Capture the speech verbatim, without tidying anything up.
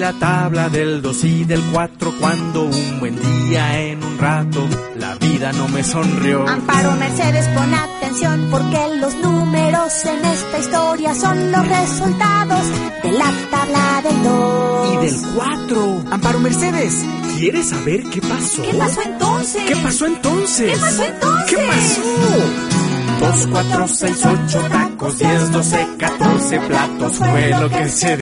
la tabla del dos y del cuatro, cuando un buen día en un rato la vida no me sonrió. Amparo Mercedes, pon atención, porque los números en esta historia son los resultados de la tabla del dos y del cuatro. Amparo Mercedes, ¿quieres saber qué pasó? ¿Qué pasó entonces? ¿Qué pasó entonces? ¿Qué pasó entonces? ¿Qué pasó? Dos, cuatro, seis, ocho tacos, diez, doce, catorce platos fue lo que se